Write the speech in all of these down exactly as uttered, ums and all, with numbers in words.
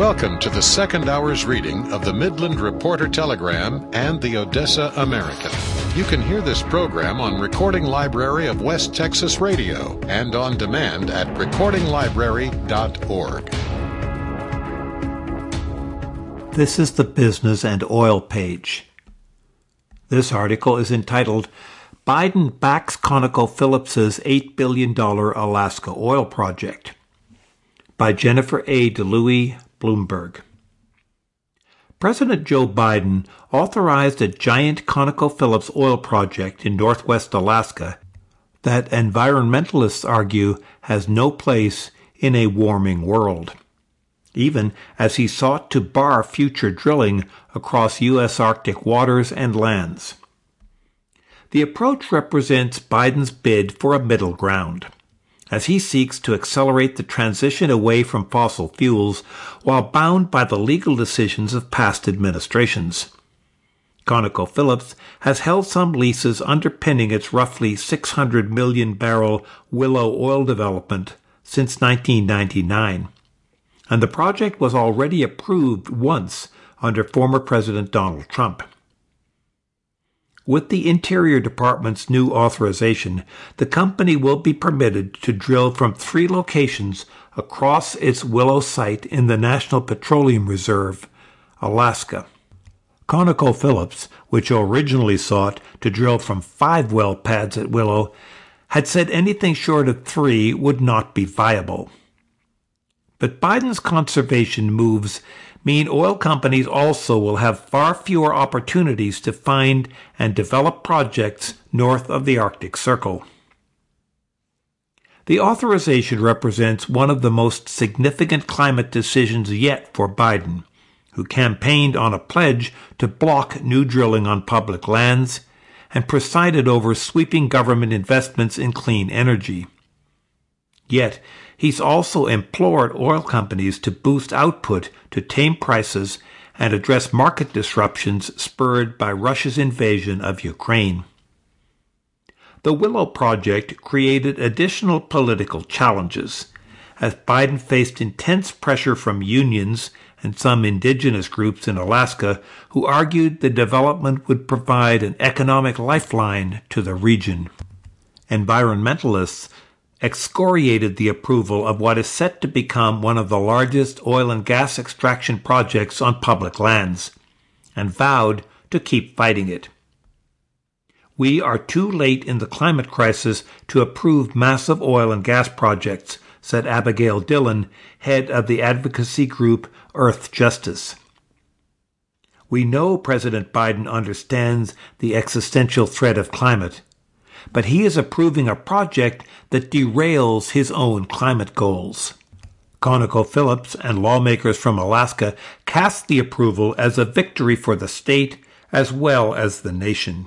Welcome to the second hour's reading of the Midland Reporter Telegram and the Odessa American. You can hear this program on Recording Library of West Texas Radio and on demand at recording library dot org. This is the Business and Oil page. This article is entitled, Biden Backs ConocoPhillips's eight billion dollars Alaska Oil Project, by Jennifer A. DeLuey, Bloomberg. President Joe Biden authorized a giant ConocoPhillips oil project in northwest Alaska that environmentalists argue has no place in a warming world, even as he sought to bar future drilling across U S Arctic waters and lands. The approach represents Biden's bid for a middle ground, as he seeks to accelerate the transition away from fossil fuels while bound by the legal decisions of past administrations. ConocoPhillips has held some leases underpinning its roughly six hundred million barrel Willow oil development since nineteen ninety-nine, and the project was already approved once under former President Donald Trump. With the Interior Department's new authorization, the company will be permitted to drill from three locations across its Willow site in the National Petroleum Reserve, Alaska. ConocoPhillips, which originally sought to drill from five well pads at Willow, had said anything short of three would not be viable. But Biden's conservation moves mean oil companies also will have far fewer opportunities to find and develop projects north of the Arctic Circle. The authorization represents one of the most significant climate decisions yet for Biden, who campaigned on a pledge to block new drilling on public lands and presided over sweeping government investments in clean energy. Yet, he's also implored oil companies to boost output to tame prices and address market disruptions spurred by Russia's invasion of Ukraine. The Willow project created additional political challenges, as Biden faced intense pressure from unions and some indigenous groups in Alaska who argued the development would provide an economic lifeline to the region. Environmentalists excoriated the approval of what is set to become one of the largest oil and gas extraction projects on public lands, and vowed to keep fighting it. We are too late in the climate crisis to approve massive oil and gas projects, said Abigail Dillon, head of the advocacy group Earth Justice. We know President Biden understands the existential threat of climate, but he is approving a project that derails his own climate goals. ConocoPhillips and lawmakers from Alaska cast the approval as a victory for the state as well as the nation.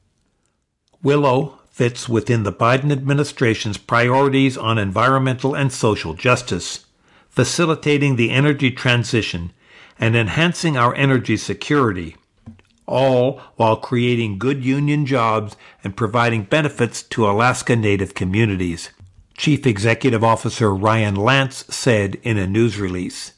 Willow fits within the Biden administration's priorities on environmental and social justice, facilitating the energy transition and enhancing our energy security, all while creating good union jobs and providing benefits to Alaska Native communities, Chief Executive Officer Ryan Lance said in a news release.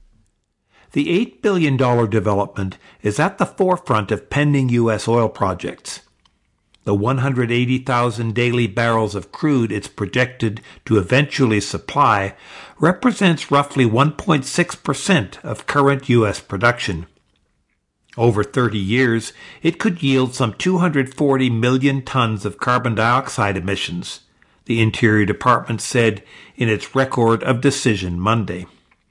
The eight billion dollars development is at the forefront of pending U S oil projects. The one hundred eighty thousand daily barrels of crude it's projected to eventually supply represents roughly one point six percent of current U S production. Over thirty years, it could yield some two hundred forty million tons of carbon dioxide emissions, the Interior Department said in its Record of Decision Monday.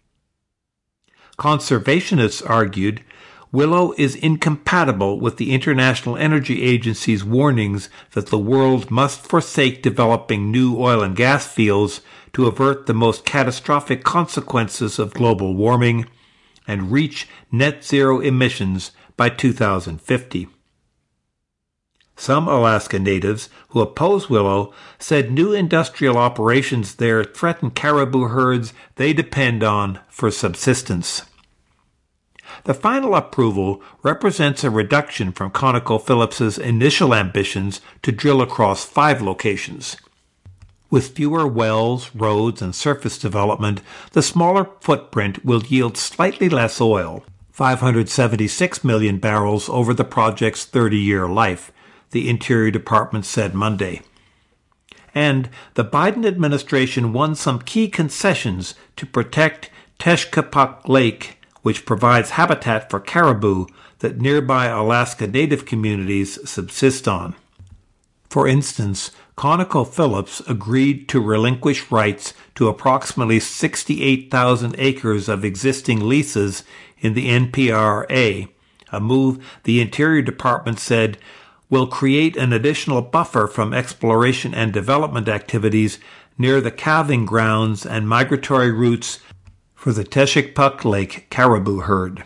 Conservationists argued Willow is incompatible with the International Energy Agency's warnings that the world must forsake developing new oil and gas fields to avert the most catastrophic consequences of global warming and reach net zero emissions by two thousand fifty. Some Alaska natives who oppose Willow said new industrial operations there threaten caribou herds they depend on for subsistence. The final approval represents a reduction from ConocoPhillips's initial ambitions to drill across five locations. With fewer wells, roads, and surface development, the smaller footprint will yield slightly less oil, five hundred seventy-six million barrels over the project's thirty-year life, the Interior Department said Monday. And the Biden administration won some key concessions to protect Teshkapuk Lake, which provides habitat for caribou that nearby Alaska Native communities subsist on. For instance, ConocoPhillips agreed to relinquish rights to approximately sixty-eight thousand acres of existing leases in the N P R A, a move the Interior Department said will create an additional buffer from exploration and development activities near the calving grounds and migratory routes for the Teshkapuk Lake caribou herd.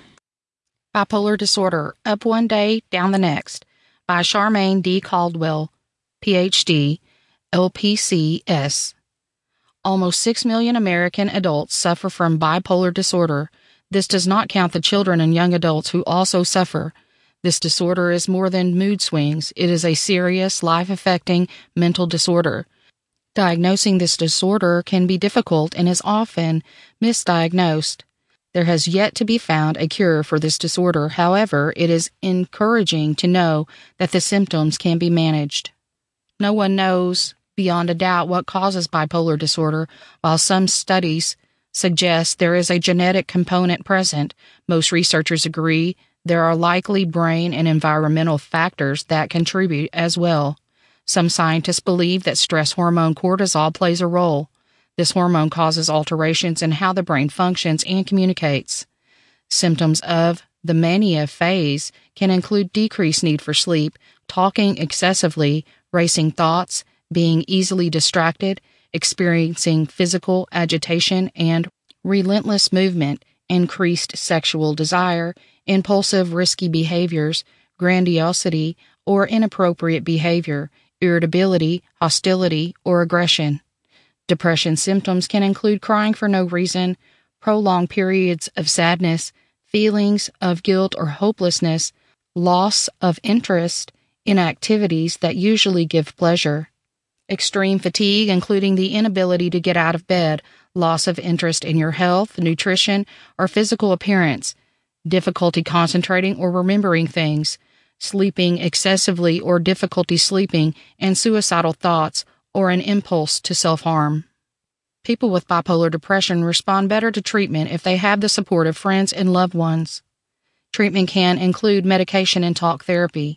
Bipolar Disorder, Up One Day, Down the Next, by Charmaine D. Caldwell, P H D, L P C S. Almost six million American adults suffer from bipolar disorder. This does not count the children and young adults who also suffer. This disorder is more than mood swings. It is a serious, life-affecting mental disorder. Diagnosing this disorder can be difficult and is often misdiagnosed. There has yet to be found a cure for this disorder. However, it is encouraging to know that the symptoms can be managed. No one knows beyond a doubt what causes bipolar disorder. While some studies suggest there is a genetic component present, most researchers agree there are likely brain and environmental factors that contribute as well. Some scientists believe that stress hormone cortisol plays a role. This hormone causes alterations in how the brain functions and communicates. Symptoms of the mania phase can include decreased need for sleep, talking excessively, racing thoughts, being easily distracted, experiencing physical agitation and relentless movement, increased sexual desire, impulsive, risky behaviors, grandiosity, or inappropriate behavior, irritability, hostility, or aggression. Depression symptoms can include crying for no reason, prolonged periods of sadness, feelings of guilt or hopelessness, loss of interest in activities that usually give pleasure, extreme fatigue, including the inability to get out of bed, loss of interest in your health, nutrition, or physical appearance, difficulty concentrating or remembering things, sleeping excessively or difficulty sleeping, and suicidal thoughts or an impulse to self-harm. People with bipolar depression respond better to treatment if they have the support of friends and loved ones. Treatment can include medication and talk therapy.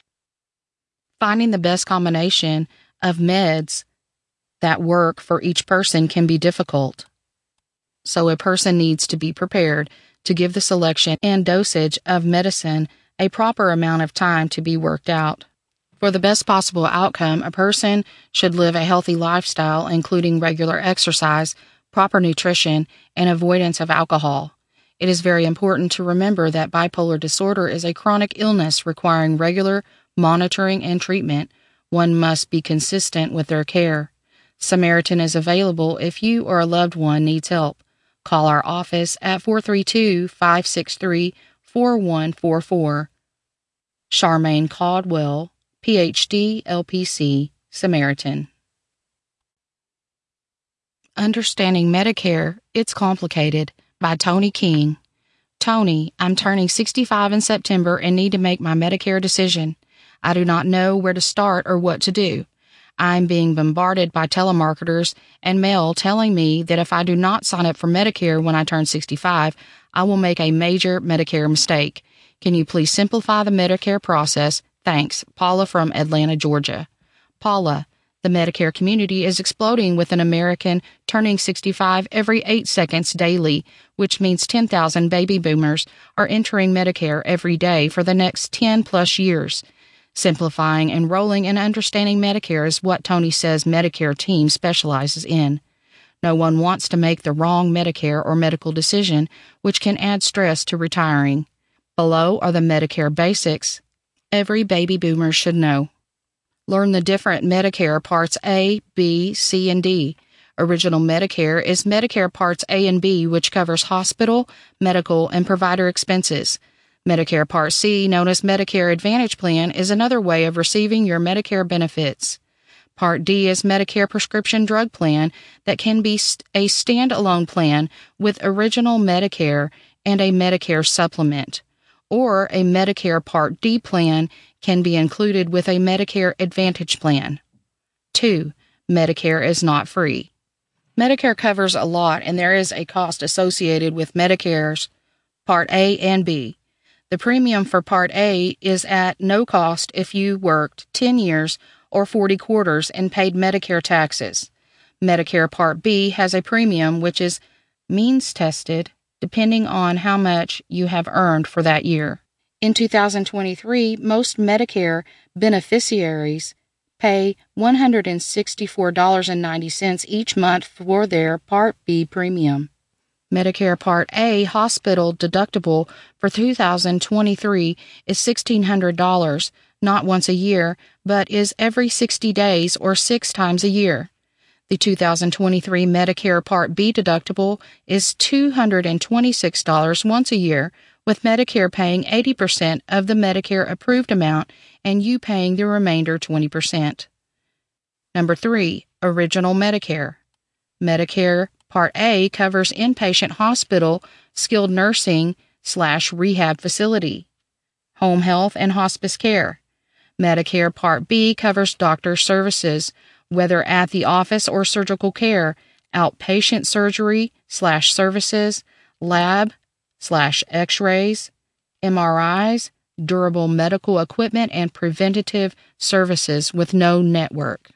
Finding the best combination of meds that work for each person can be difficult. So a person needs to be prepared to give the selection and dosage of medicine a proper amount of time to be worked out. For the best possible outcome, a person should live a healthy lifestyle, including regular exercise, proper nutrition, and avoidance of alcohol. It is very important to remember that bipolar disorder is a chronic illness requiring regular monitoring and treatment. One must be consistent with their care. Samaritan is available if you or a loved one needs help. Call our office at four three two, five six three, four one four four. Charmaine Caldwell, P H D, L P C, Samaritan. Understanding Medicare, It's Complicated, by Tony King. Tony, I'm turning sixty-five in September and need to make my Medicare decision. I do not know where to start or what to do. I'm being bombarded by telemarketers and mail telling me that if I do not sign up for Medicare when I turn sixty-five, I will make a major Medicare mistake. Can you please simplify the Medicare process? Thanks, Paula from Atlanta, Georgia. Paula, the Medicare community is exploding with an American turning sixty-five every eight seconds daily, which means ten thousand baby boomers are entering Medicare every day for the next ten plus years. Simplifying, enrolling, and understanding Medicare is what Tony says Medicare team specializes in. No one wants to make the wrong Medicare or medical decision, which can add stress to retiring. Below are the Medicare basics every baby boomer should know. Learn the different Medicare Parts A, B, C, and D. Original Medicare is Medicare Parts A and B, which covers hospital, medical, and provider expenses. Medicare Part C, known as Medicare Advantage Plan, is another way of receiving your Medicare benefits. Part D is Medicare prescription drug plan that can be a standalone plan with original Medicare and a Medicare supplement, or a Medicare Part D plan can be included with a Medicare Advantage plan. two. Medicare is not free. Medicare covers a lot, and there is a cost associated with Medicare's Part A and B. The premium for Part A is at no cost if you worked ten years or forty quarters and paid Medicare taxes. Medicare Part B has a premium which is means tested depending on how much you have earned for that year. In two thousand twenty-three, most Medicare beneficiaries pay one hundred sixty-four dollars and ninety cents each month for their Part B premium. Medicare Part A hospital deductible for two thousand twenty-three is sixteen hundred dollars, not once a year, but is every sixty days or six times a year. The two thousand twenty-three Medicare Part B deductible is two hundred twenty-six dollars once a year, with Medicare paying eighty percent of the Medicare approved amount and you paying the remainder twenty percent. Number three, Original Medicare. Medicare Part A covers inpatient hospital, skilled nursing slash rehab facility, home health and hospice care. Medicare Part B covers doctor services, whether at the office or surgical care, outpatient surgery slash services, lab slash x-rays, M R Is, durable medical equipment, and preventative services with no network.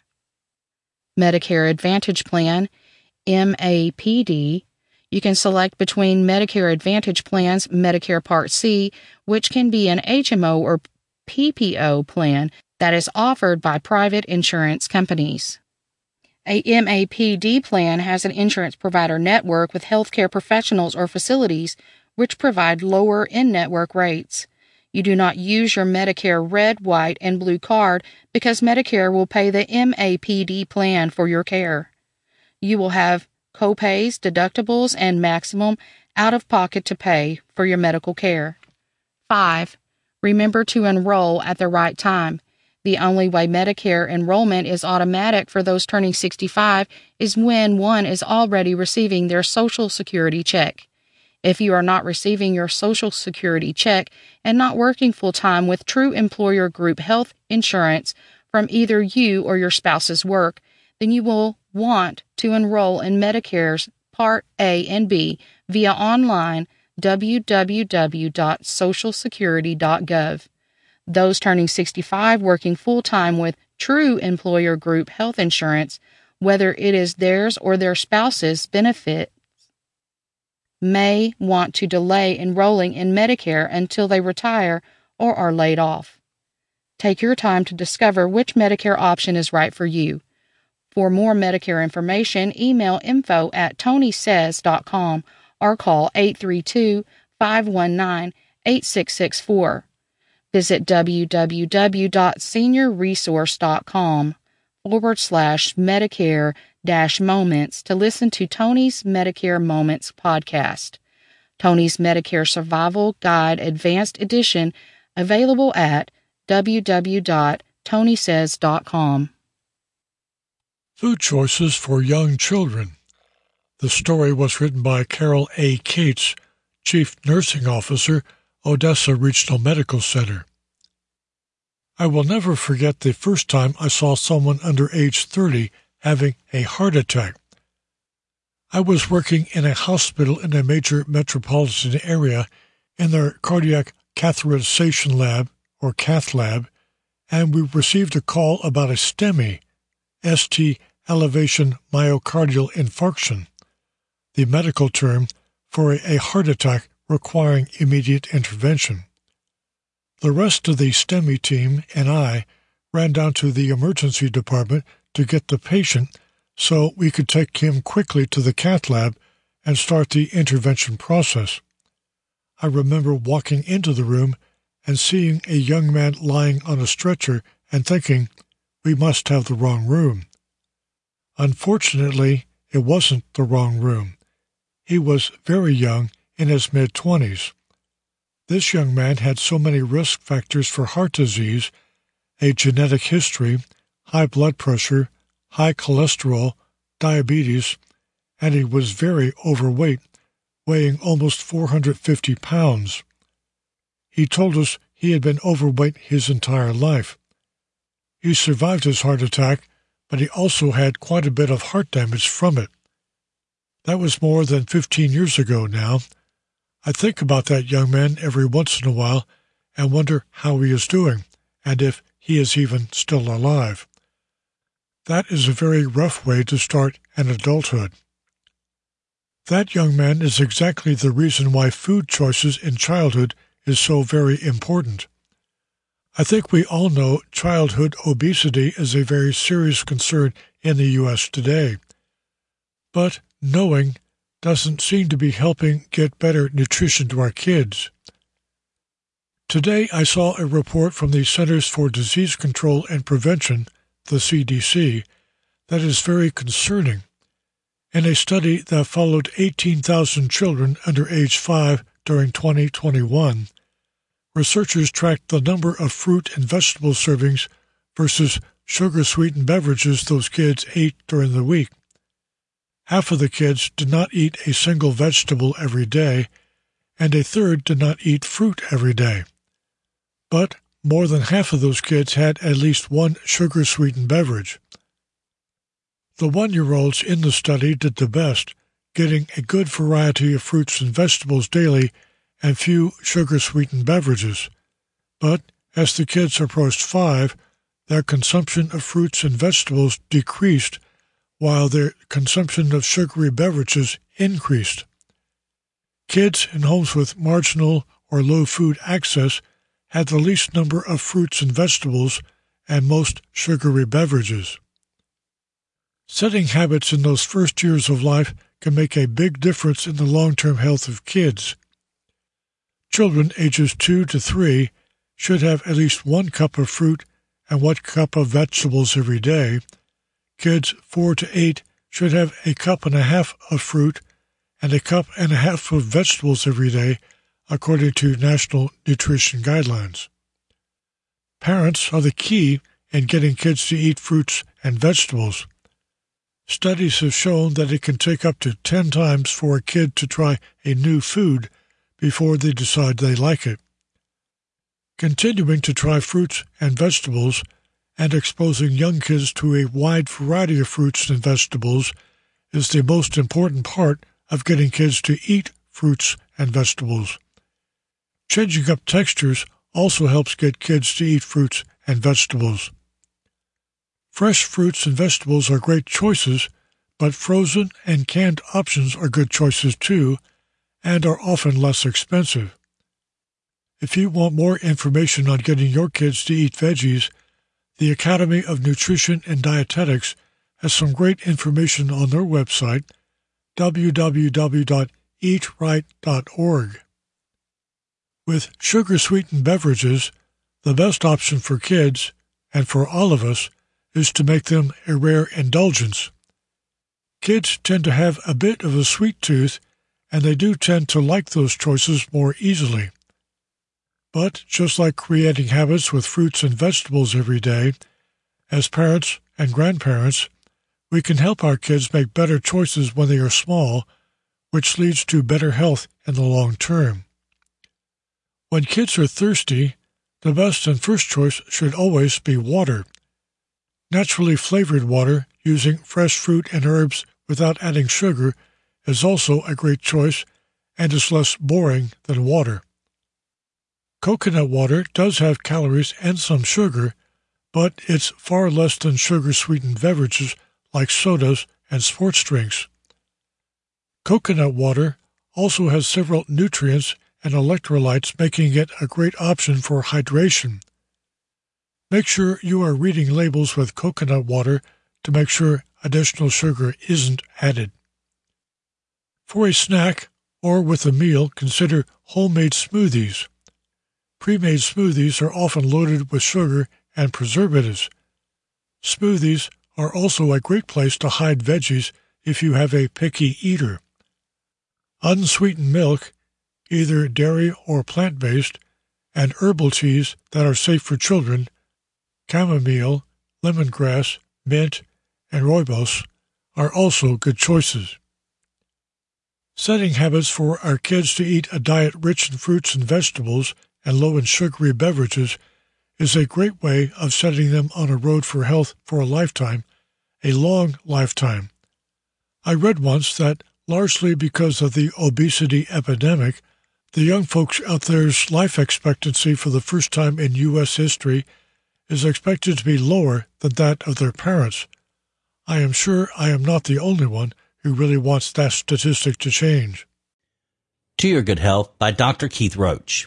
Medicare Advantage Plan, M A P D. You can select between Medicare Advantage plans, Medicare Part C, which can be an H M O or P P O plan that is offered by private insurance companies. A M A P D plan has an insurance provider network with healthcare professionals or facilities which provide lower in-network rates. You do not use your Medicare red, white, and blue card because Medicare will pay the M A P D plan for your care. You will have co-pays, deductibles, and maximum out-of-pocket to pay for your medical care. five. Remember to enroll at the right time. The only way Medicare enrollment is automatic for those turning sixty-five is when one is already receiving their Social Security check. If you are not receiving your Social Security check and not working full-time with true employer group health insurance from either you or your spouse's work, then you will want to enroll in Medicare's Part A and B via online w w w dot social security dot gov. Those turning sixty-five working full-time with true employer group health insurance, whether it is theirs or their spouse's benefit, may want to delay enrolling in Medicare until they retire or are laid off. Take your time to discover which Medicare option is right for you. For more Medicare information, email info at tony says dot com or call eight three two, five one nine, eight six six four. Visit w w w dot senior resource dot com forward slash Medicare dash moments to listen to Tony's Medicare Moments podcast. Tony's Medicare Survival Guide Advanced Edition, available at w w w dot tony says dot com. Food choices for young children. The story was written by Carol A. Cates, Chief Nursing Officer, Odessa Regional Medical Center. I will never forget the first time I saw someone under age thirty having a heart attack. I was working in a hospital in a major metropolitan area in their cardiac catheterization lab, or cath lab, and we received a call about a STEMI, S T elevation myocardial infarction, the medical term for a heart attack requiring immediate intervention. The rest of the STEMI team and I ran down to the emergency department to get the patient so we could take him quickly to the cath lab and start the intervention process. I remember walking into the room and seeing a young man lying on a stretcher and thinking, we must have the wrong room. Unfortunately, it wasn't the wrong room. He was very young, in his mid-twenties. This young man had so many risk factors for heart disease, a genetic history, high blood pressure, high cholesterol, diabetes, and he was very overweight, weighing almost four hundred fifty pounds. He told us he had been overweight his entire life. He survived his heart attack, but he also had quite a bit of heart damage from it. That was more than fifteen years ago now. I think about that young man every once in a while and wonder how he is doing, and if he is even still alive. That is a very rough way to start an adulthood. That young man is exactly the reason why food choices in childhood is so very important. I think we all know childhood obesity is a very serious concern in the U S today. But knowing doesn't seem to be helping get better nutrition to our kids. Today I saw a report from the Centers for Disease Control and Prevention, the C D C, that is very concerning. In a study that followed eighteen thousand children under age five during twenty twenty-one, researchers tracked the number of fruit and vegetable servings versus sugar-sweetened beverages those kids ate during the week. Half of the kids did not eat a single vegetable every day, and a third did not eat fruit every day. But more than half of those kids had at least one sugar-sweetened beverage. The one-year-olds in the study did the best, getting a good variety of fruits and vegetables daily and few sugar-sweetened beverages. But as the kids approached five, their consumption of fruits and vegetables decreased, while their consumption of sugary beverages increased. Kids in homes with marginal or low food access had the least number of fruits and vegetables and most sugary beverages. Setting habits in those first years of life can make a big difference in the long-term health of kids. Children ages two to three should have at least one cup of fruit and one cup of vegetables every day. Kids four to eight should have a cup and a half of fruit and a cup and a half of vegetables every day, according to National Nutrition Guidelines. Parents are the key in getting kids to eat fruits and vegetables. Studies have shown that it can take up to ten times for a kid to try a new food before they decide they like it. Continuing to try fruits and vegetables and exposing young kids to a wide variety of fruits and vegetables is the most important part of getting kids to eat fruits and vegetables. Changing up textures also helps get kids to eat fruits and vegetables. Fresh fruits and vegetables are great choices, but frozen and canned options are good choices too, and are often less expensive. If you want more information on getting your kids to eat veggies, the Academy of Nutrition and Dietetics has some great information on their website, w w w dot eat right dot org. With sugar-sweetened beverages, the best option for kids, and for all of us, is to make them a rare indulgence. Kids tend to have a bit of a sweet tooth, and they do tend to like those choices more easily. But just like creating habits with fruits and vegetables every day, as parents and grandparents, we can help our kids make better choices when they are small, which leads to better health in the long term. When kids are thirsty, the best and first choice should always be water. Naturally flavored water using fresh fruit and herbs without adding sugar is also a great choice and is less boring than water. Coconut water does have calories and some sugar, but it's far less than sugar-sweetened beverages like sodas and sports drinks. Coconut water also has several nutrients and electrolytes, making it a great option for hydration. Make sure you are reading labels with coconut water to make sure additional sugar isn't added. For a snack or with a meal, consider homemade smoothies. Pre-made smoothies are often loaded with sugar and preservatives. Smoothies are also a great place to hide veggies if you have a picky eater. Unsweetened milk, either dairy or plant-based, and herbal teas that are safe for children, chamomile, lemongrass, mint, and rooibos are also good choices. Setting habits for our kids to eat a diet rich in fruits and vegetables and low in sugary beverages is a great way of setting them on a road for health for a lifetime, a long lifetime. I read once that, largely because of the obesity epidemic, the young folks out there's life expectancy for the first time in U S history is expected to be lower than that of their parents. I am sure I am not the only one who really wants that statistic to change. To Your Good Health by Doctor Keith Roach.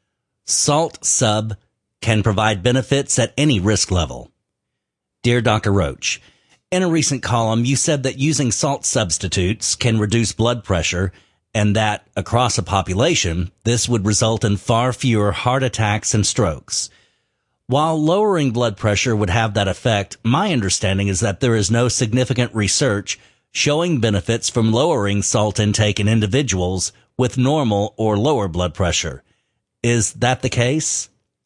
Salt Sub can provide benefits at any risk level. Dear Doctor Roach, in a recent column, you said that using salt substitutes can reduce blood pressure and that, across a population, this would result in far fewer heart attacks and strokes. While lowering blood pressure would have that effect, my understanding is that there is no significant research showing benefits from lowering salt intake in individuals with normal or lower blood pressure. Is that the case?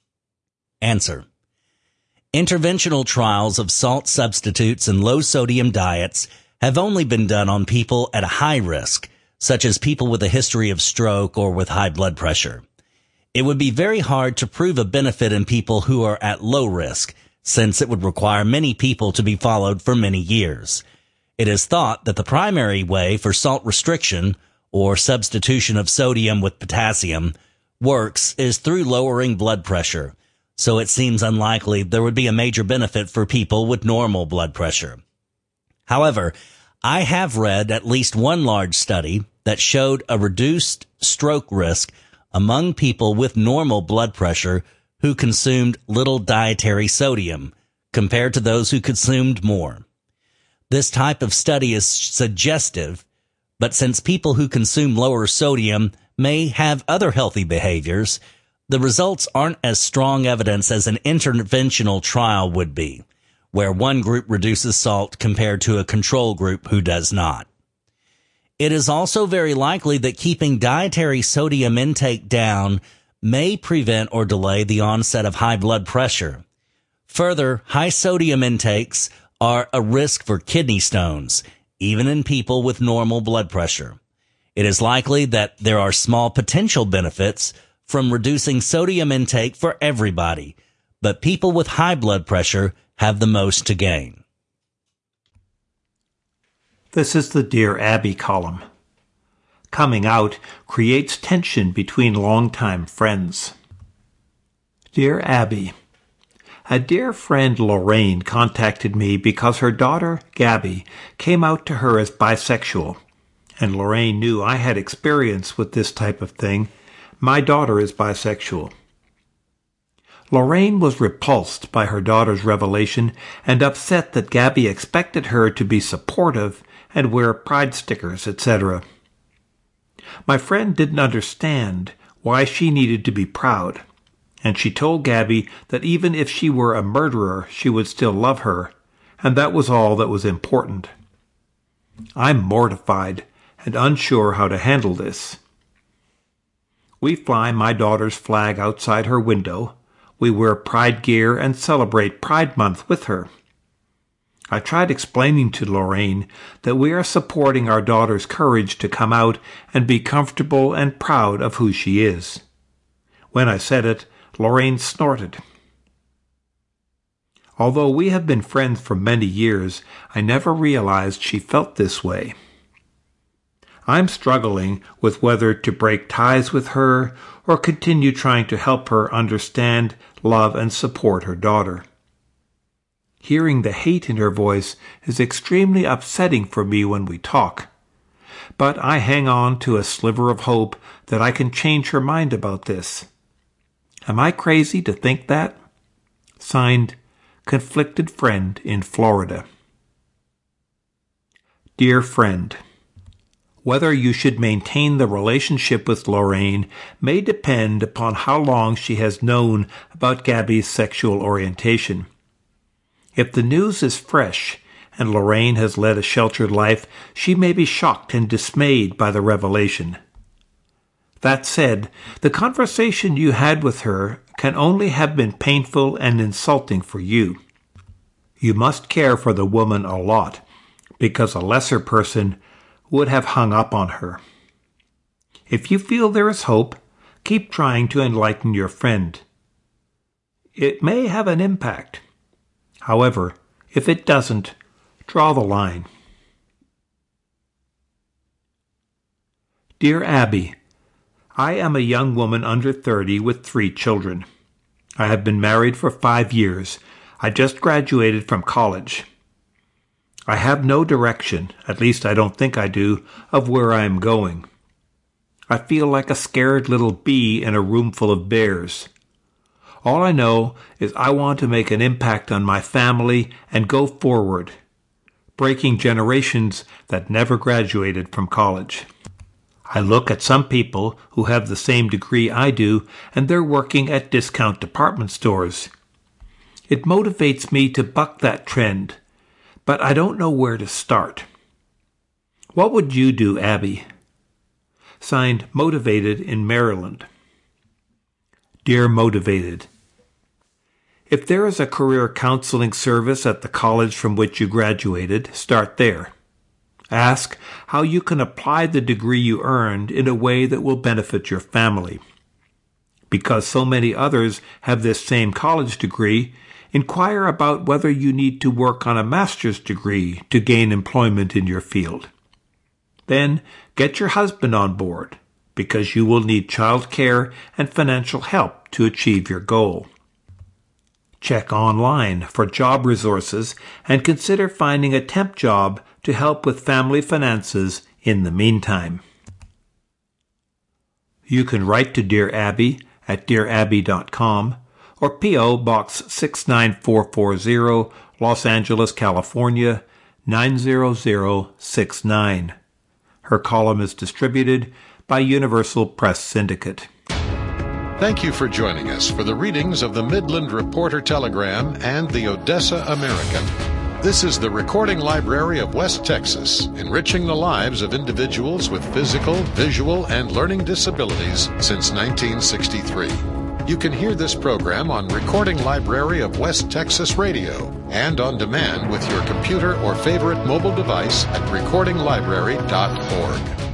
Answer. Interventional trials of salt substitutes and low-sodium diets have only been done on people at a high risk, such as people with a history of stroke or with high blood pressure. It would be very hard to prove a benefit in people who are at low risk, since it would require many people to be followed for many years. It is thought that the primary way for salt restriction, or substitution of sodium with potassium, works is through lowering blood pressure, so it seems unlikely there would be a major benefit for people with normal blood pressure. However, I have read at least one large study that showed a reduced stroke risk among people with normal blood pressure who consumed little dietary sodium compared to those who consumed more. This type of study is suggestive, but since people who consume lower sodium may have other healthy behaviors, the results aren't as strong evidence as an interventional trial would be, where one group reduces salt compared to a control group who does not. It is also very likely that keeping dietary sodium intake down may prevent or delay the onset of high blood pressure. Further, high sodium intakes are a risk for kidney stones, even in people with normal blood pressure. It is likely that there are small potential benefits from reducing sodium intake for everybody, but people with high blood pressure have the most to gain. This is the Dear Abby column. Coming out creates tension between longtime friends. Dear Abby, a dear friend Lorraine contacted me because her daughter, Gabby, came out to her as bisexual, and Lorraine knew I had experience with this type of thing. My daughter is bisexual. Lorraine was repulsed by her daughter's revelation and upset that Gabby expected her to be supportive and wear pride stickers, et cetera. My friend didn't understand why she needed to be proud, and she told Gabby that even if she were a murderer, she would still love her, and that was all that was important. I'm mortified and unsure how to handle this. We fly my daughter's flag outside her window. We wear pride gear and celebrate Pride Month with her. I tried explaining to Lorraine that we are supporting our daughter's courage to come out and be comfortable and proud of who she is. When I said it, Lorraine snorted. Although we have been friends for many years, I never realized she felt this way. I'm struggling with whether to break ties with her or continue trying to help her understand, love, and support her daughter. Hearing the hate in her voice is extremely upsetting for me when we talk, but I hang on to a sliver of hope that I can change her mind about this. Am I crazy to think that? Signed, Conflicted Friend in Florida. Dear friend, whether you should maintain the relationship with Lorraine may depend upon how long she has known about Gabby's sexual orientation. If the news is fresh and Lorraine has led a sheltered life, she may be shocked and dismayed by the revelation. That said, the conversation you had with her can only have been painful and insulting for you. You must care for the woman a lot, because a lesser person would have hung up on her. If you feel there is hope, keep trying to enlighten your friend. It may have an impact. However, if it doesn't, draw the line. Dear Abby, I am a young woman under thirty with three children. I have been married for five years. I just graduated from college. I have no direction, at least I don't think I do, of where I am going. I feel like a scared little bee in a room full of bears. All I know is I want to make an impact on my family and go forward, breaking generations that never graduated from college. I look at some people who have the same degree I do, and they're working at discount department stores. It motivates me to buck that trend, but I don't know where to start. What would you do, Abby? Signed, Motivated in Maryland. Dear Motivated, if there is a career counseling service at the college from which you graduated, start there. Ask how you can apply the degree you earned in a way that will benefit your family. Because so many others have this same college degree, inquire about whether you need to work on a master's degree to gain employment in your field. Then get your husband on board, because you will need child care and financial help to achieve your goal. Check online for job resources and consider finding a temp job to help with family finances in the meantime. You can write to Dear Abby at dear abby dot com or P O. Box six nine four four zero, Los Angeles, California, nine zero zero six nine. Her column is distributed by Universal Press Syndicate. Thank you for joining us for the readings of the Midland Reporter Telegram and the Odessa American. This is the Recording Library of West Texas, enriching the lives of individuals with physical, visual, and learning disabilities since nineteen sixty-three. You can hear this program on Recording Library of West Texas Radio and on demand with your computer or favorite mobile device at recording library dot org.